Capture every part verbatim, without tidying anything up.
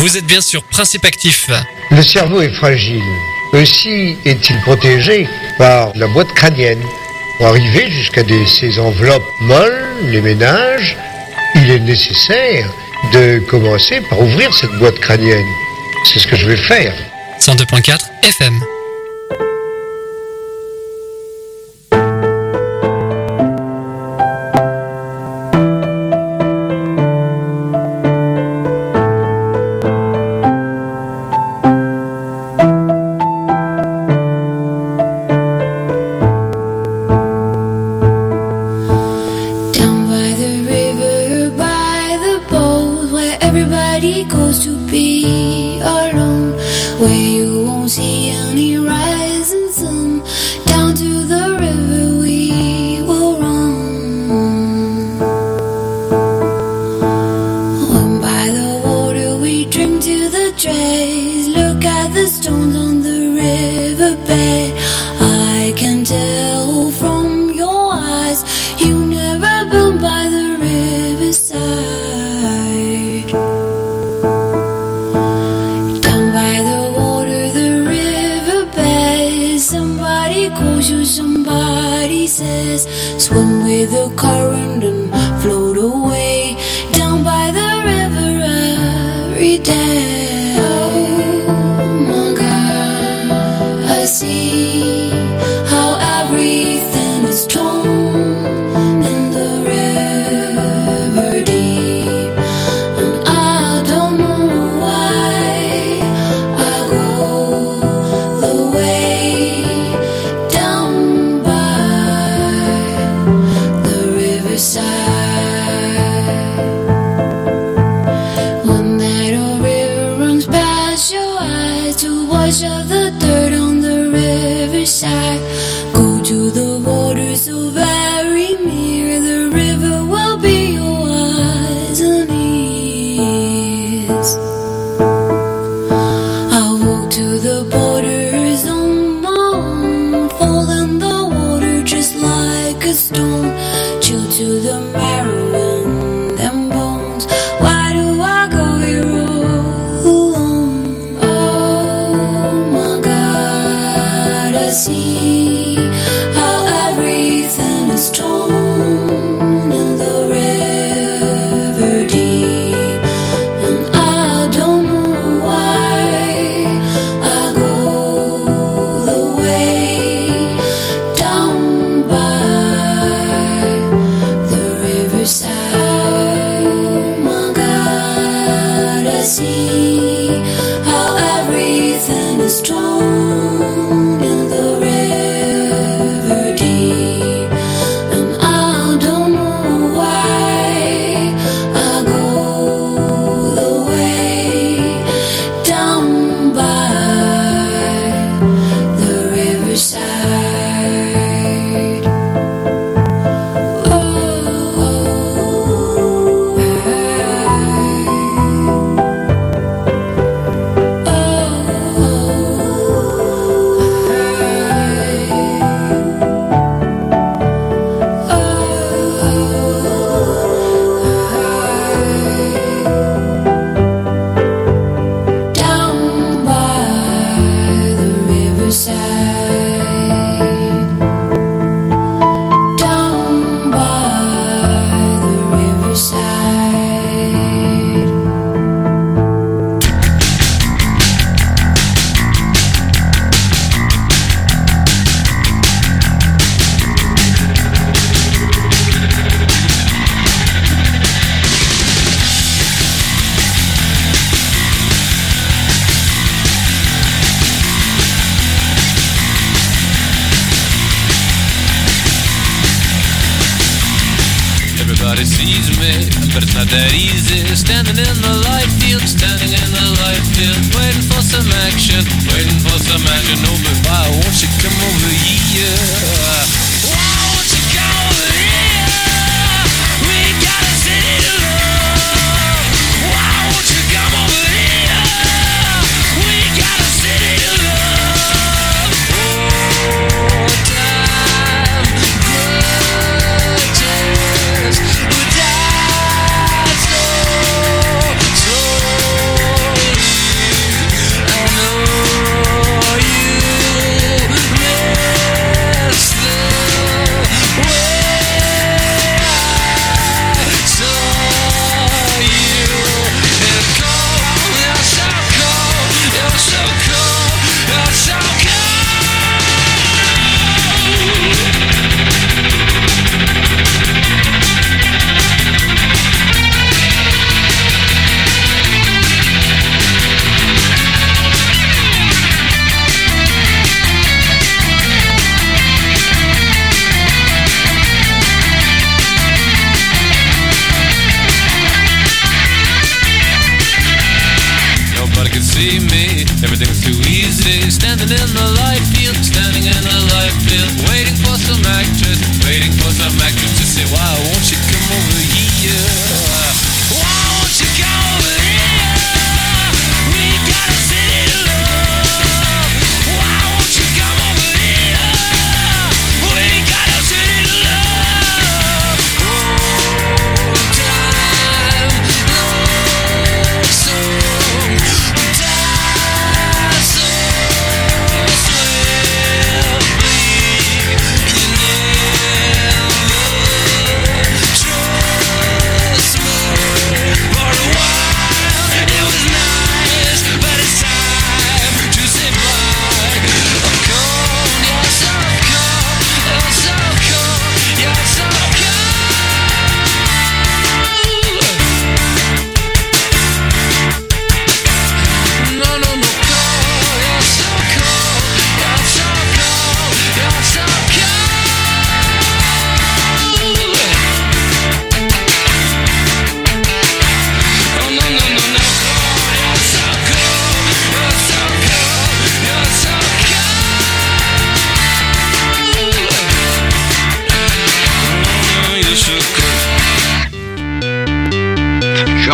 Vous êtes bien sur Principe Actif. Le cerveau est fragile. Aussi est-il protégé par la boîte crânienne. Pour arriver jusqu'à des, ces enveloppes molles, les méninges, il est nécessaire de commencer par ouvrir cette boîte crânienne. C'est ce que je vais faire. cent deux point quatre F M.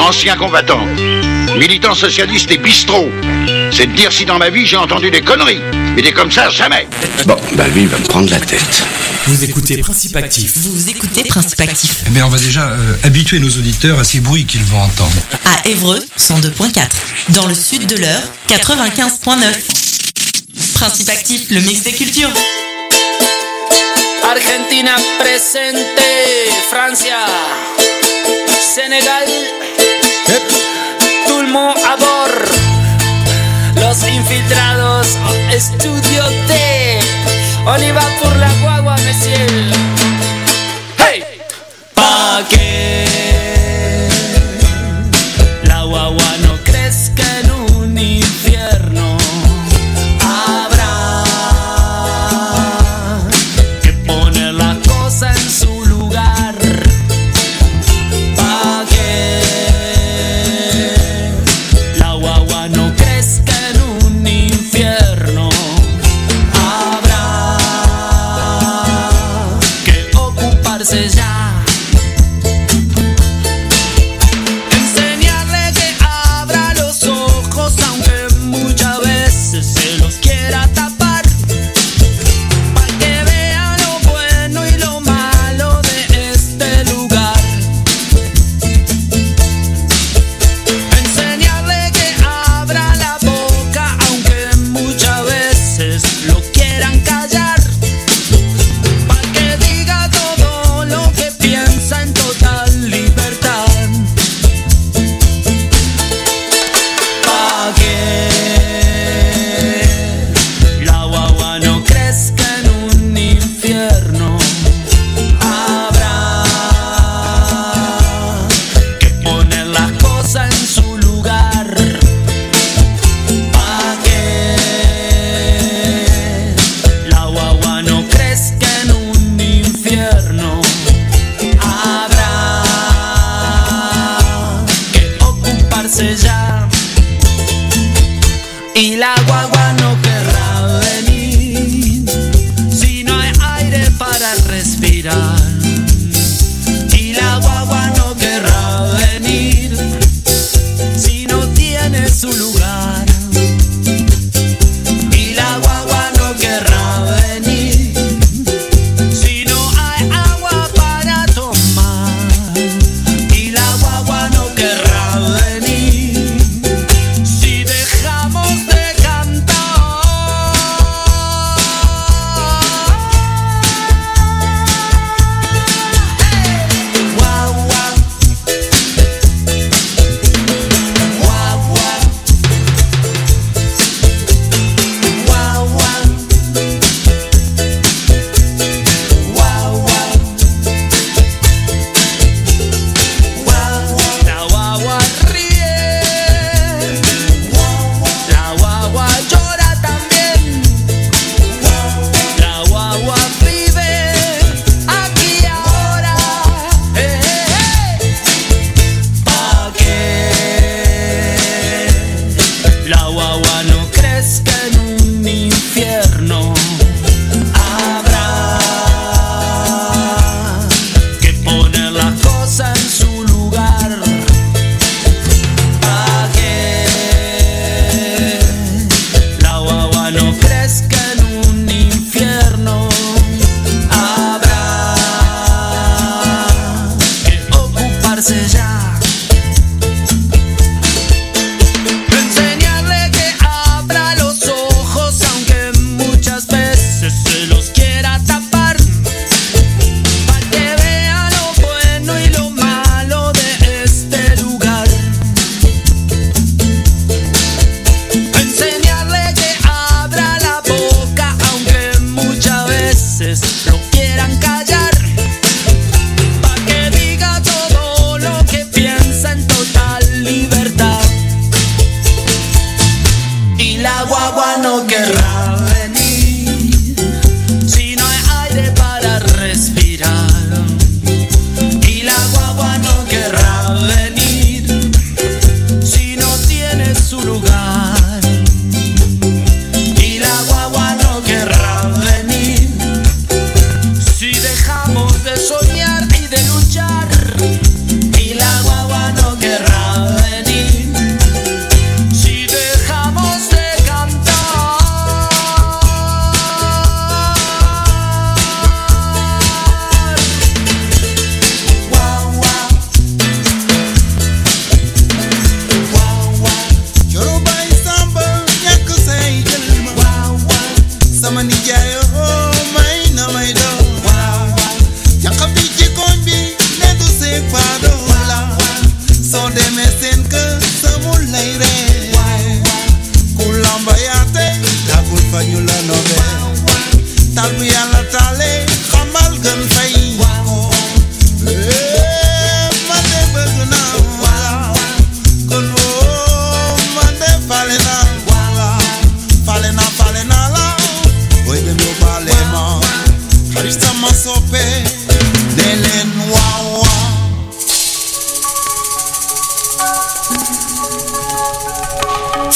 ancien combattant, militant socialiste et bistrot. C'est de dire si dans ma vie j'ai entendu des conneries. Mais des comme ça, jamais. Bon, bah lui, il va me prendre la tête. Vous écoutez Principe Actif. Vous écoutez Principe Actif. Eh bien, on va déjà euh, habituer nos auditeurs à ces bruits qu'ils vont entendre. À Évreux, cent deux point quatre. Dans le sud de l'Eure, quatre-vingt-quinze point neuf. Principe Actif, le mix des cultures. Argentina presente, Francia, Sénégal, yep. Tout le monde à bord. Los infiltrados, estudio T. On y va pour la guagua, monsieur. Hey! Pa' que la guagua no crezca en un infierno, habrá que poner la cosa en su lugar. Pa' que la guagua no crezca en un infierno, habrá que ocuparse ya. Enseñarle que abra los ojos, aunque muchas veces se los quiera tapar, pa' que vea lo bueno y lo malo de este lugar. Enseñarle que abra la boca, aunque muchas veces lo quieran callar, pa' que diga todo lo que piensa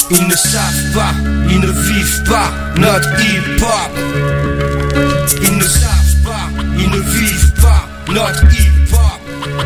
Ils ne savent pas, ils ne vivent pas notre hip-hop. Ils ne savent pas, ils ne vivent pas notre hip-hop.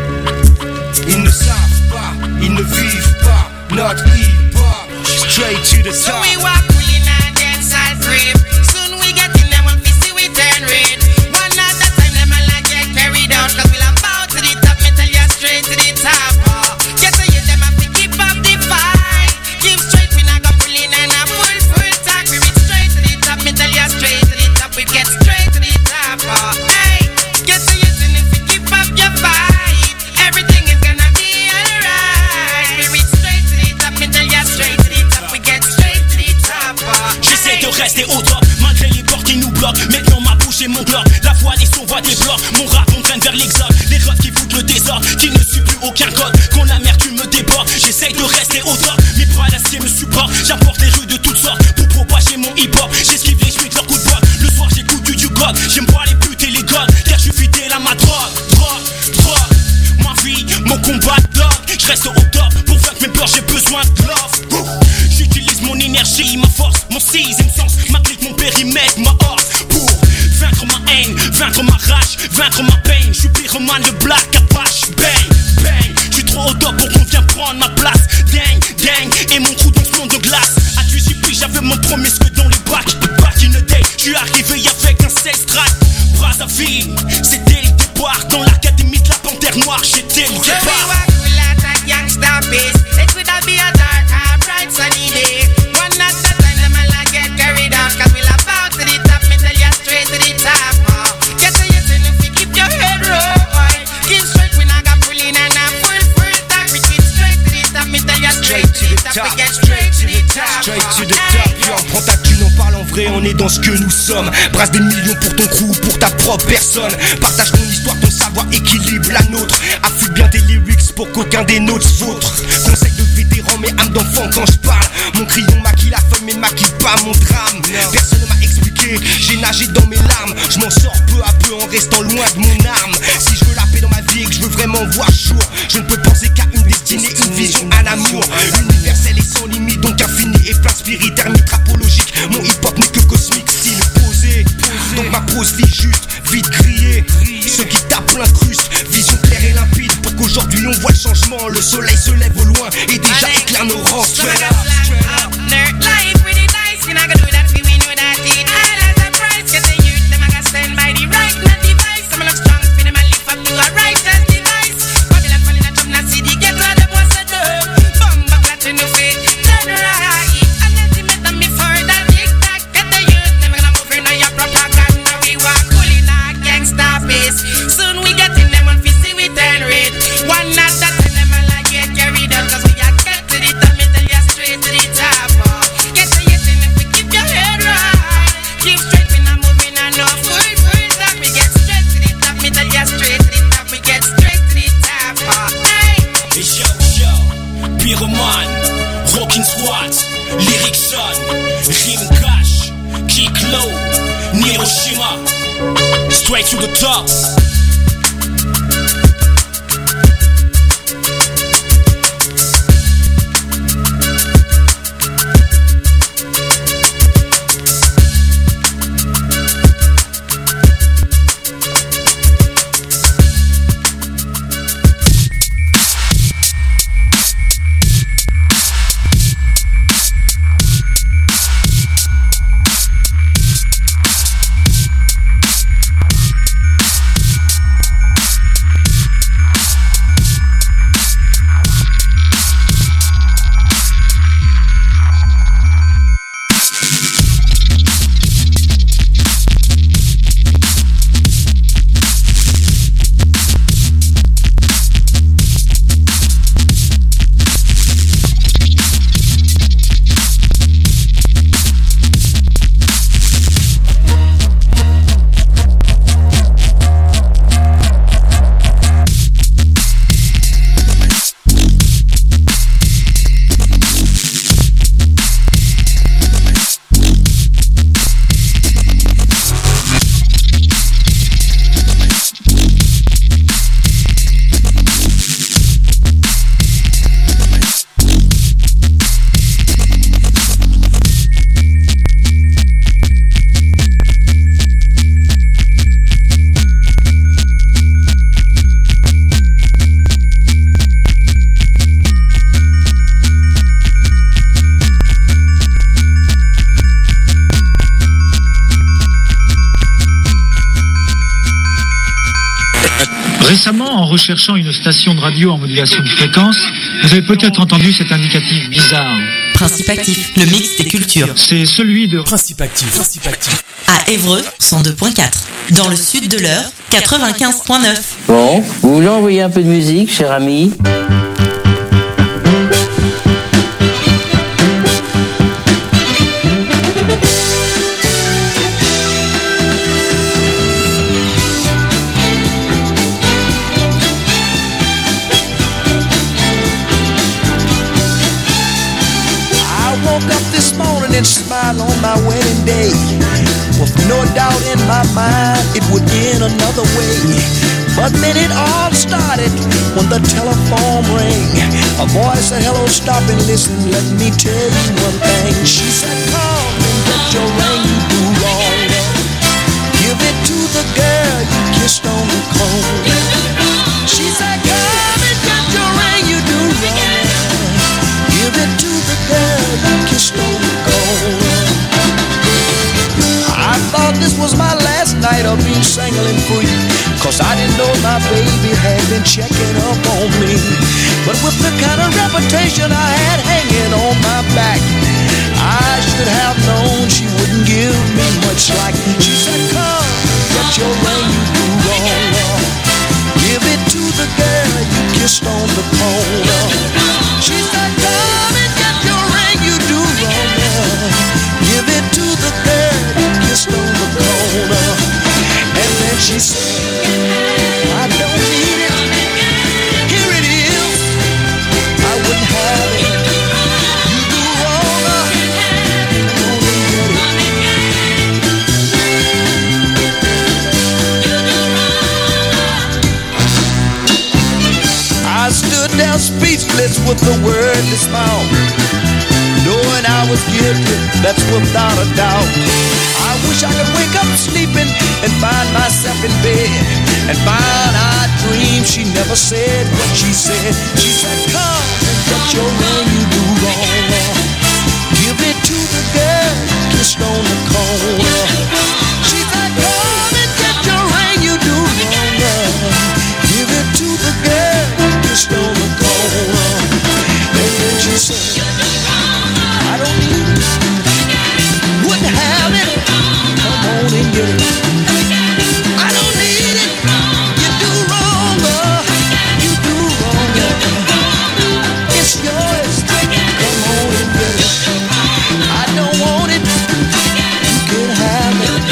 Ils ne savent pas, ils ne vivent pas notre hip-hop. Straight to the top. So we walk in a dance hall frame. Soon we get in them and we see we turn red. One at a time them all like get carried out. Cause we'll bow to the top, me tell you straight to the top. Oh. Get to you them have to keep up the fight. Keep straight, we not go pulling and a full full talk. We reach straight to the top, me tell you straight to the top. We get straight to the top. Oh. Hey, get to you and if you keep up your fight, everything is gonna be alright. We reach straight to the top, me tell you straight to the top. We get straight to the top. Oh. J'essaie de rester au top, malgré les portes qui nous bloquent. Maintenant ma bouche et mon glock, la voix des sons voix des blocs. Mon rap m'entraîne vers l'exode, les refs qui foutent le désordre, qui ne suit plus aucun code. Quand l'amertume me déborde, j'essaie de rester au top. Mes bras d'acier me supportent, j'apporte les rues de toutes sortes pour propager mon hip-hop. J'esquive les schmitts, leur coup de botte. Le soir j'écoute du God, j'aime pas les putes et les godes, car je suis fidèle à ma drogue, drogue, drogue. Ma vie, mon combat dog, je reste au top. Pour vaincre mes peurs, j'ai besoin de love. J'utilise mon énergie, ma force, mon sixième sens, ma clique, mon périmètre, ma horse. Pour vaincre ma haine, vaincre ma rage, vaincre ma peine. Je suis pyromane, le black apache, bang, bang. Je suis trop au top pour qu'on vienne prendre ma place. Gang, gang, et mon trou dans ce monde de glace. À du J P, j'avais mon premier que dans les bacs. Back in the day, je suis arrivé avec un seize track. Brazzaville, c'était le départ. Dans l'académie de la Panthère Noire, j'étais le So we départ. walk full out of gangsta pace. It could have be a dark or bright sunny day. One at a time, them all a get carried out. Cause we'll bow to the top, me tell you straight to the top. Oh. Get to your turn if you keep your head right. Keep straight, we not got pulling and a full full talk. We keep straight to the top, me tell you straight to the top. We get straight to the top. Straight to the Hey. top, yo, prends ta thune, on parle en vrai, on est dans ce que nous sommes. Brasse des millions pour ton crew, pour ta propre personne. Partage ton histoire, ton savoir, équilibre la nôtre. Affûte bien tes lyrics pour qu'aucun des nôtres vôtres. Conseil de vétéran, mais âme d'enfant quand je parle. Mon crayon maquille la feuille, mais maquille pas mon drame. Personne ne m'a expliqué, j'ai nagé dans mes larmes. Je m'en sors peu à peu en restant loin de mon arme. Si je veux la paix dans ma vie et que je veux vraiment voir jour, je ne peux penser qu'à une destinée, une vision, un amour. Universel et sans limite, donc infini et plein de spirit thermique rapologique. Mon hip-hop n'est que cosmique, style posé. Donc ma prose vit juste, vite grillé. Ceux qui tapent l'incruste, vision claire et limpide. Pour qu'aujourd'hui on voit le changement. Le soleil se lève au loin et déjà éclaire nos rangs. Straight up, straight up. Nerd life with the dice, we not gonna do that, we know that it. All as a price, get the youth, them a gonna stand by the right, not device. Some look strong, for them a live up to a righteous device. Babylon falling a jump, not see the ghetto, the boss a dub. Bumba clat in the face, turn right. And let him make them me further, tic tac. Get the youth, them a gonna move in on your propaganda. We walk cool in our gangsta pace. Soon we get in them on fist, we turn red. One at a time, them a like get carried out, cause we are get to the top, me tell you straight to the top. Oh. Get to your thing if we keep your head right. Keep straight, we not moving on no full, full talk. We get straight to the top, me tell you straight to the top. We get straight to the top. Oh. Hey. Et yo, yo, pyromane, rockin' squat, lyric son, rime cash, kick low, Hiroshima, straight to the top. Récemment, en recherchant une station de radio en modulation de fréquence, vous avez peut-être entendu cet indicatif bizarre. Principe Actif, le mix des cultures. C'est celui de Principe Actif. Principe Actif. À Évreux, cent deux point quatre. Dans le sud de l'Eure, quatre-vingt-quinze point neuf. Bon, vous voulez envoyer un peu de musique, cher ami ? And smile on my wedding day, with no doubt in my mind it would end another way. But then it all started when the telephone rang. A voice said, hello, stop and listen, let me tell you one thing. She said, come and get your ring, you do wrong. Give it to the girl you kissed on the corner. She said, come and get your ring, you do wrong. Give it to the girl you kissed on the corner. I thought this was my last night of being single and free, cause I didn't know my baby had been checking up on me. But with the kind of reputation I had hanging on my back, I should have known she wouldn't give me much slack. She said, come, get your ring, you do wrong. Give it to the girl you kissed on the corner. She said, come and get your ring, you do wrong. Give it to the girl you kissed on the corner. And then she said, I don't need it. Here it is. I wouldn't have it. You do wrong. I stood there speechless with the wordless mouth, knowing I was guilty, that's without a doubt. I wish I could wake up sleeping and find myself in bed and find I dreamed she never said what she said. She said, come and get your ring, you do wrong. Give it to the girl kissed on the corner. She said, come and get your ring, you do wrong. Give it to the girl kissed on the corner. And then she said, I don't need it, wouldn't have it, come on and get it. I don't need it, you do wrong, you do wrong. It's yours, come on and get it. I don't want it, you can have it.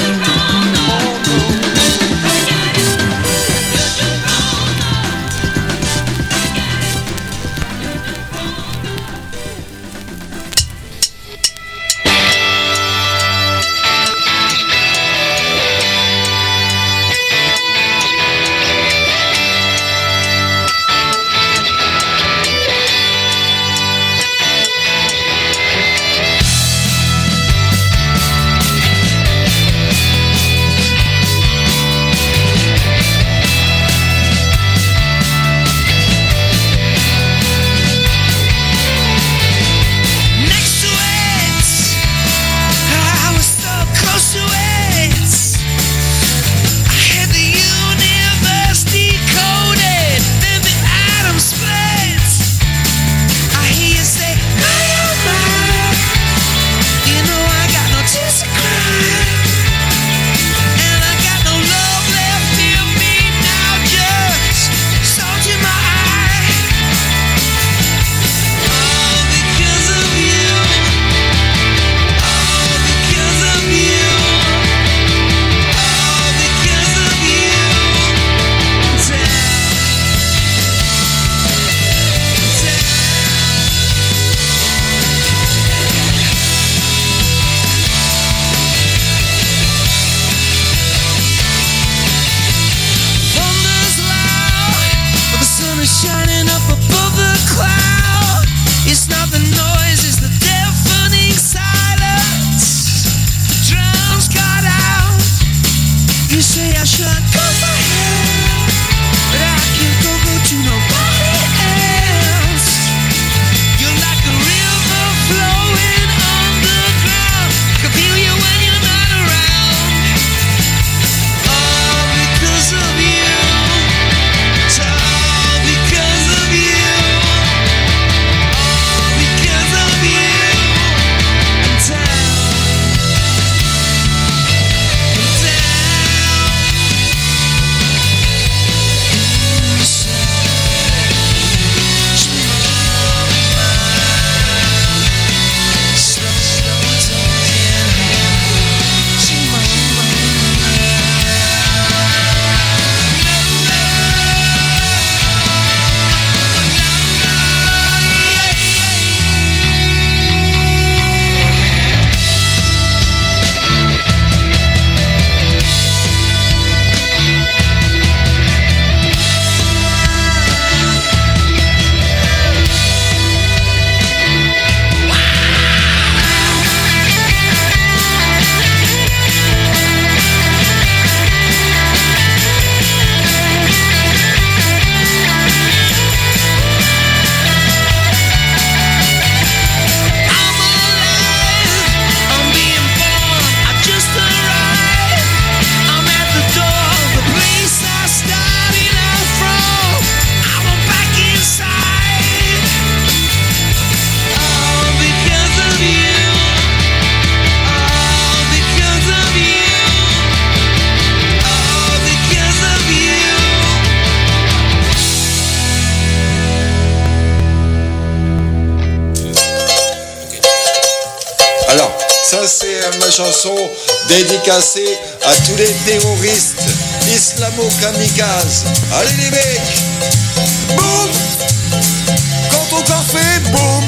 c'est ma chanson dédicacée à tous les terroristes islamo-kamikazes. Allez les mecs, boum. Quand ton corps fait boum,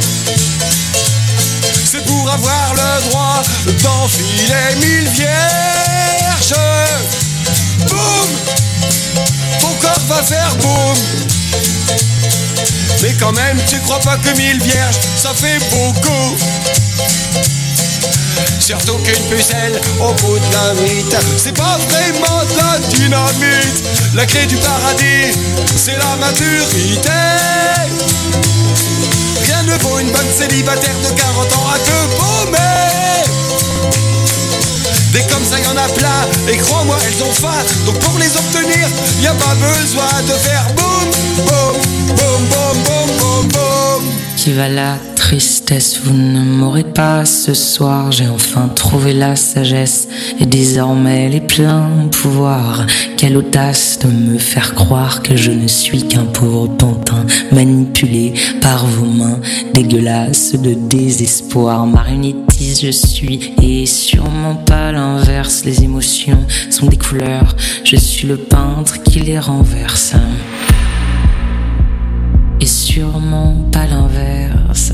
c'est pour avoir le droit d'enfiler mille vierges. Boum, ton corps va faire boum. Mais quand même, tu crois pas que mille vierges, ça fait beaucoup. Surtout qu'une pucelle au bout de la mythe, c'est pas vraiment de la dynamite. La clé du paradis, c'est la maturité. Rien ne vaut une bonne célibataire de quarante ans à te paumer. Des comme ça y'en a plein, et crois-moi elles ont faim. Donc pour les obtenir, y a pas besoin de faire boum, boum, boum, boum, boum, boum, boum. Qui va la tristesse, vous ne m'aurez pas ce soir. J'ai enfin trouvé la sagesse et désormais les pleins pouvoirs. Quelle audace de me faire croire que je ne suis qu'un pauvre pantin manipulé par vos mains dégueulasses de désespoir. Marionnettiste je suis et sûrement pas l'inverse. Les émotions sont des couleurs, je suis le peintre qui les renverse. Et sûrement pas l'inverse.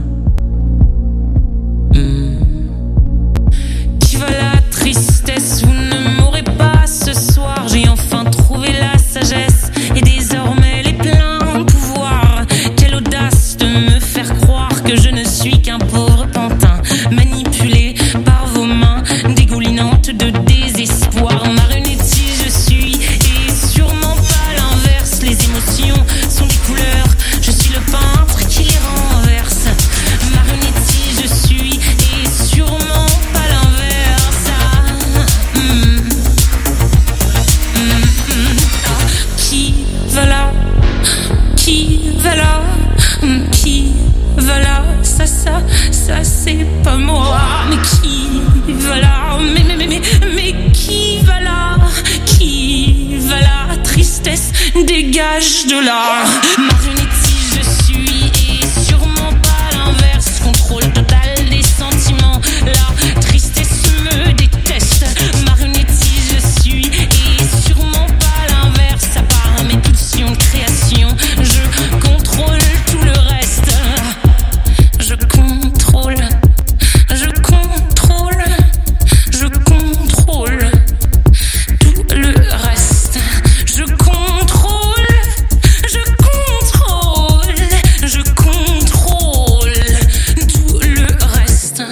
Mmh. Qui va la tristesse, vous ne m'aurez pas ce soir. J'ai enfin trouvé la sagesse et désormais les pleins pouvoirs. Quelle audace de me faire croire que je ne suis qu'un pauvre pantin manipulé par vos mains dégoulinantes de désespoir. Marionnettiste je suis et sûrement pas l'inverse. Les émotions sont des couleurs, je suis le peintre qui les renverse. Marionnettiste je suis et sûrement pas l'inverse. Ah, mm, mm, mm, ah. Qui va là, qui va là, mm, qui va là, ça, ça, ça c'est pas moi. Mais qui va là, mais, mais, mais, mais, mais qui va là, qui va là, tristesse, dégage de là. Marionnettiste je suis et sûrement pas l'inverse. Contrôle total des sentiments, la tristesse me déteste. Marionnettiste je suis et sûrement pas l'inverse. À part mes pulsions de création, je contrôle tout le reste. Je contrôle, je contrôle, je contrôle tout le reste. Je contrôle, je contrôle, je contrôle tout le reste.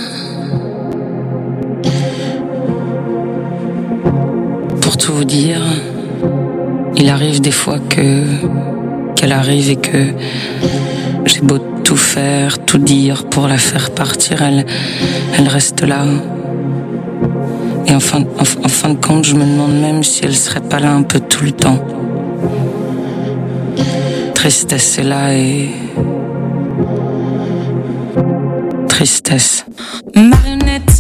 Pour tout vous dire, il arrive des fois que qu'elle arrive et que j'ai beau tout faire, tout dire pour la faire partir, elle, elle reste là. Et en fin, en, en fin de compte, je me demande même si elle serait pas là un peu tout le temps. Tristesse est là et... Tristesse. Marionnette,